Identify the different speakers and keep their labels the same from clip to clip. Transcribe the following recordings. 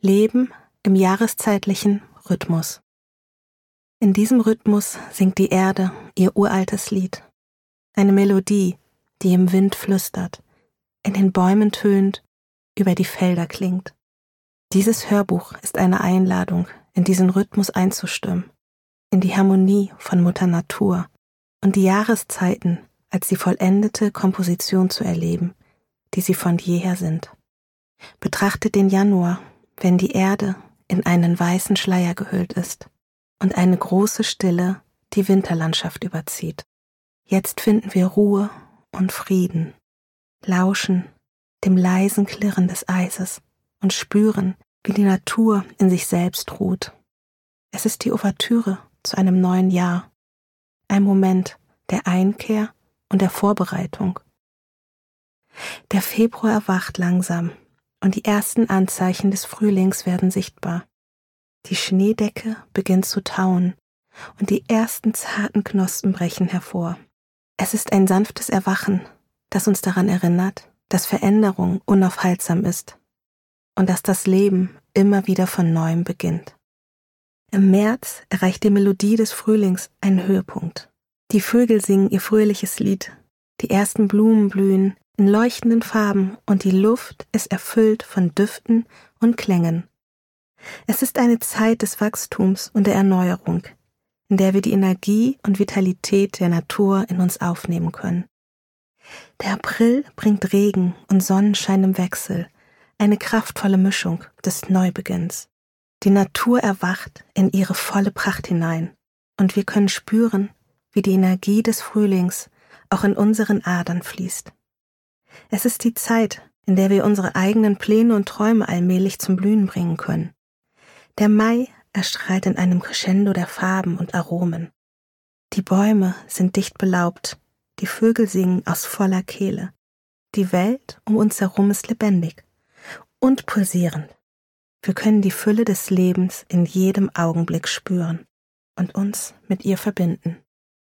Speaker 1: Leben im jahreszeitlichen Rhythmus. In diesem Rhythmus singt die Erde ihr uraltes Lied. Eine Melodie, die im Wind flüstert, in den Bäumen tönt, über die Felder klingt. Dieses Hörbuch ist eine Einladung, in diesen Rhythmus einzustimmen, in die Harmonie von Mutter Natur und die Jahreszeiten als die vollendete Komposition zu erleben, die sie von jeher sind. Betrachtet den Januar, wenn die Erde in einen weißen Schleier gehüllt ist und eine große Stille die Winterlandschaft überzieht. Jetzt finden wir Ruhe und Frieden, lauschen dem leisen Klirren des Eises und spüren, wie die Natur in sich selbst ruht. Es ist die Ouvertüre zu einem neuen Jahr, ein Moment der Einkehr und der Vorbereitung. Der Februar erwacht langsam und die ersten Anzeichen des Frühlings werden sichtbar. Die Schneedecke beginnt zu tauen und die ersten zarten Knospen brechen hervor. Es ist ein sanftes Erwachen, das uns daran erinnert, dass Veränderung unaufhaltsam ist und dass das Leben immer wieder von Neuem beginnt. Im März erreicht die Melodie des Frühlings einen Höhepunkt. Die Vögel singen ihr fröhliches Lied, die ersten Blumen blühen in leuchtenden Farben und die Luft ist erfüllt von Düften und Klängen. Es ist eine Zeit des Wachstums und der Erneuerung, in der wir die Energie und Vitalität der Natur in uns aufnehmen können. Der April bringt Regen und Sonnenschein im Wechsel, eine kraftvolle Mischung des Neubeginns. Die Natur erwacht in ihre volle Pracht hinein und wir können spüren, wie die Energie des Frühlings auch in unseren Adern fließt. Es ist die Zeit, in der wir unsere eigenen Pläne und Träume allmählich zum Blühen bringen können. Der Mai erstrahlt in einem Crescendo der Farben und Aromen. Die Bäume sind dicht belaubt, die Vögel singen aus voller Kehle. Die Welt um uns herum ist lebendig und pulsierend. Wir können die Fülle des Lebens in jedem Augenblick spüren und uns mit ihr verbinden.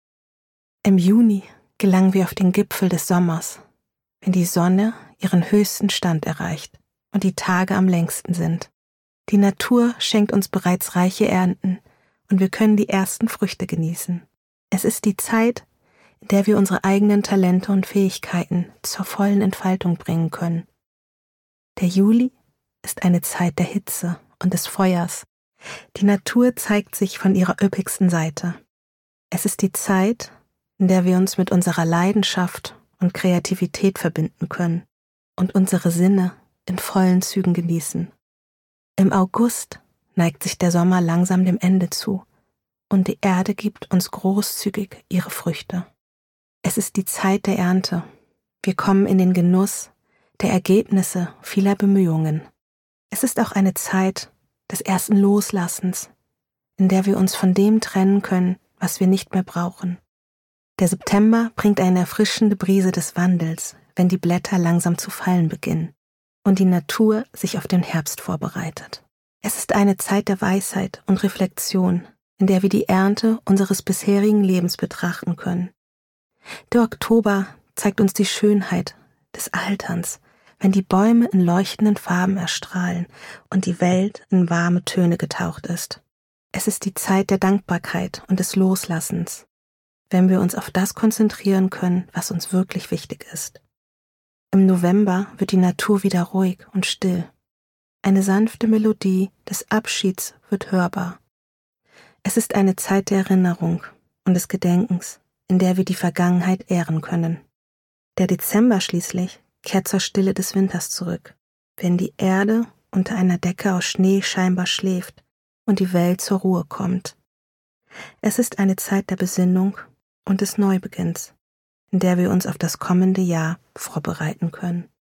Speaker 1: Im Juni gelangen wir auf den Gipfel des Sommers, wenn die Sonne ihren höchsten Stand erreicht und die Tage am längsten sind. Die Natur schenkt uns bereits reiche Ernten und wir können die ersten Früchte genießen. Es ist die Zeit, in der wir unsere eigenen Talente und Fähigkeiten zur vollen Entfaltung bringen können. Der Juli ist eine Zeit der Hitze und des Feuers. Die Natur zeigt sich von ihrer üppigsten Seite. Es ist die Zeit, in der wir uns mit unserer Leidenschaft und Kreativität verbinden können und unsere Sinne in vollen Zügen genießen. Im August neigt sich der Sommer langsam dem Ende zu und die Erde gibt uns großzügig ihre Früchte. Es ist die Zeit der Ernte. Wir kommen in den Genuss der Ergebnisse vieler Bemühungen. Es ist auch eine Zeit des ersten Loslassens, in der wir uns von dem trennen können, was wir nicht mehr brauchen. Der September bringt eine erfrischende Brise des Wandels, wenn die Blätter langsam zu fallen beginnen und die Natur sich auf den Herbst vorbereitet. Es ist eine Zeit der Weisheit und Reflexion, in der wir die Ernte unseres bisherigen Lebens betrachten können. Der Oktober zeigt uns die Schönheit des Alterns, wenn die Bäume in leuchtenden Farben erstrahlen und die Welt in warme Töne getaucht ist. Es ist die Zeit der Dankbarkeit und des Loslassens, wenn wir uns auf das konzentrieren können, was uns wirklich wichtig ist. Im November wird die Natur wieder ruhig und still. Eine sanfte Melodie des Abschieds wird hörbar. Es ist eine Zeit der Erinnerung und des Gedenkens, in der wir die Vergangenheit ehren können. Der Dezember schließlich kehrt zur Stille des Winters zurück, wenn die Erde unter einer Decke aus Schnee scheinbar schläft und die Welt zur Ruhe kommt. Es ist eine Zeit der Besinnung und des Neubeginns, in der wir uns auf das kommende Jahr vorbereiten können.